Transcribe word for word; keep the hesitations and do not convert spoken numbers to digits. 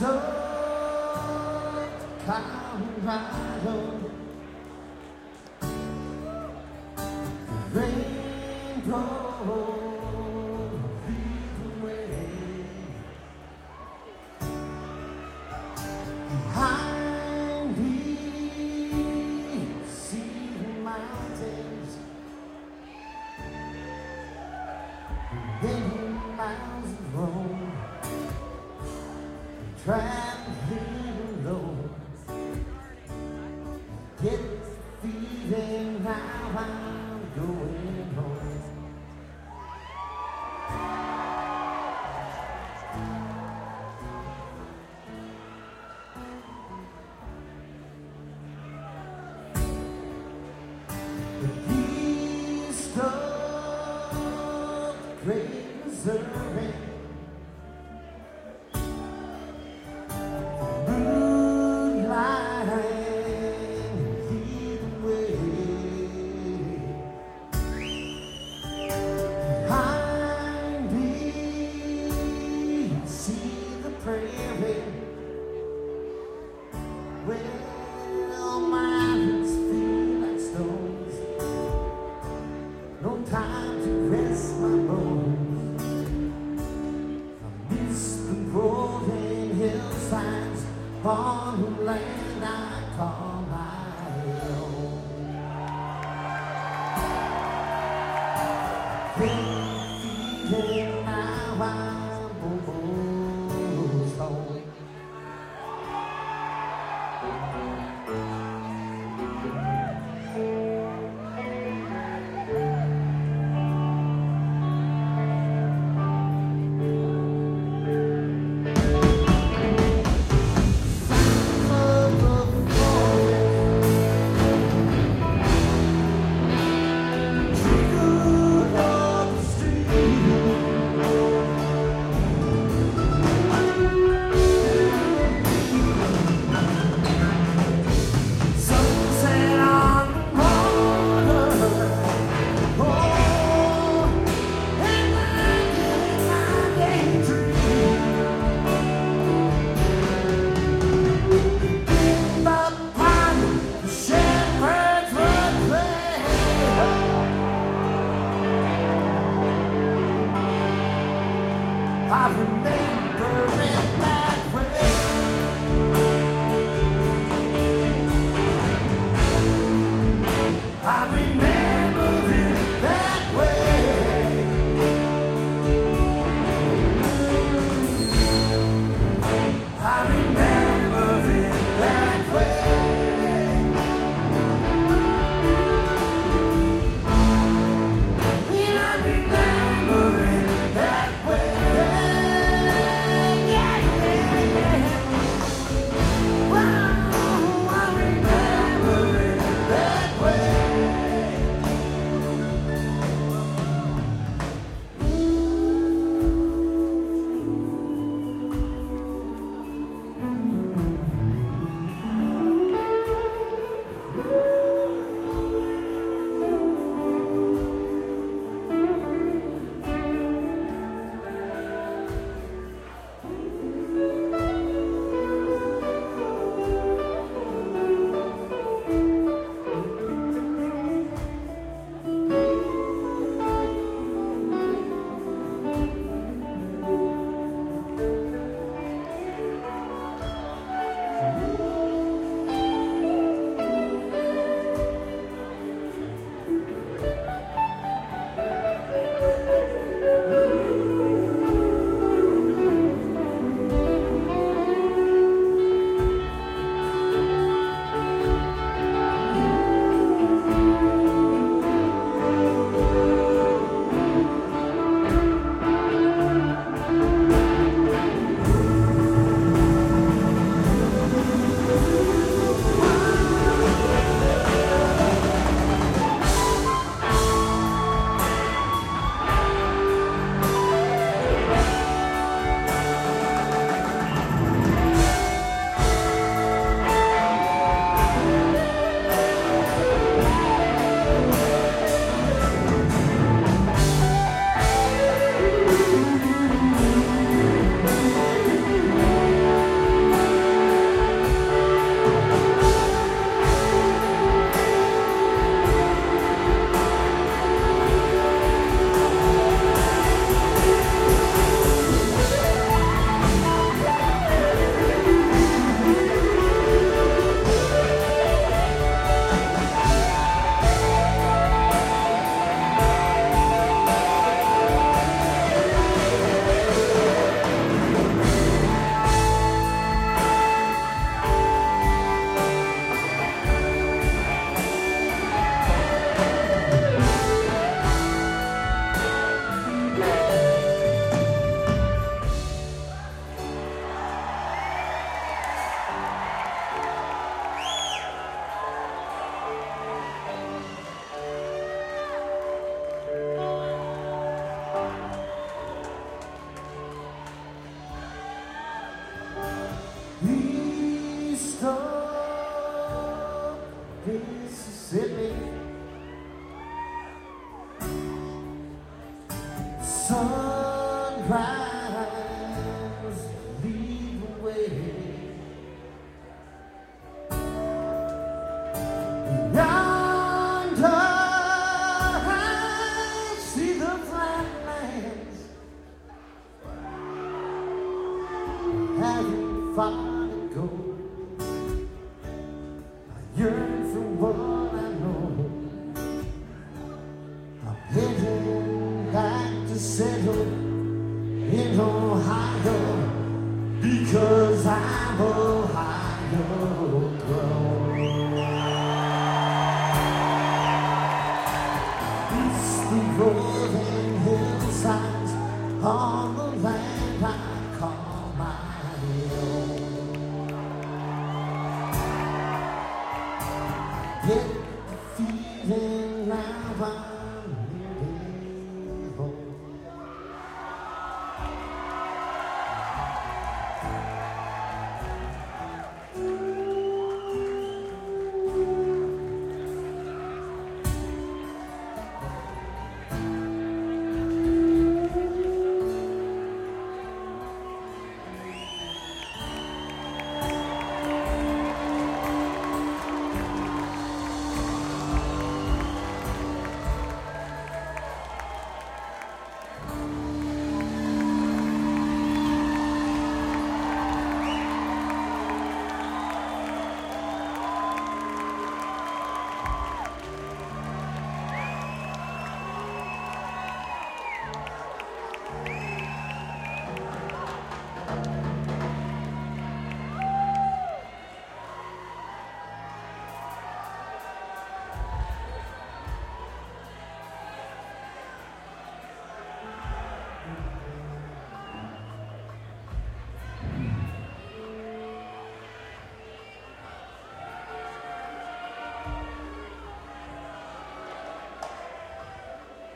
Colorado, rainbow lead the way. Behind me, see the mountains, many miles of road, traveling alone. Get the feeling now I'm going home. The east of the great Missouri, prairie, well, my hands feel like stones. No time to rest my bones. I miss the rolling hillsides on the land I call my own. Feeling now I'm almost home. Sound of the forest sunrise lead the way. Yonder I see the flatlands, having far to go. I yearn for what I know. I'm heading back to settle in Ohio, because I'm Ohio grown. It's the rolling hillsides on the land I call my own. Get